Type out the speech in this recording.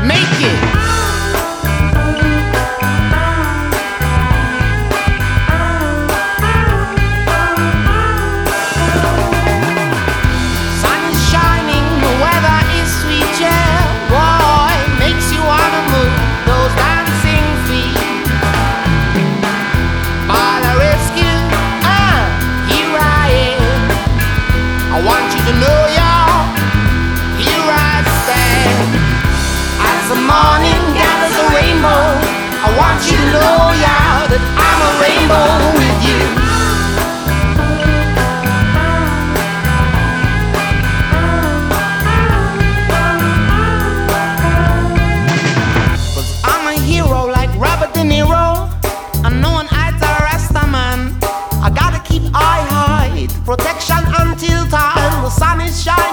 Make it. Sun is shining, the weather is sweet, yeah. Boy, makes you wanna move those dancing feet. For the rescue, here I am. I want you to know, y'all, here I stand. As the morning gathers a rainbow, I want you to know, y'all, that I'm a rainbow with you. 'Cause I'm a hero like Robert De Niro. I'm known as a Rasta man. I gotta keep eye high, protection until time the sun is shining.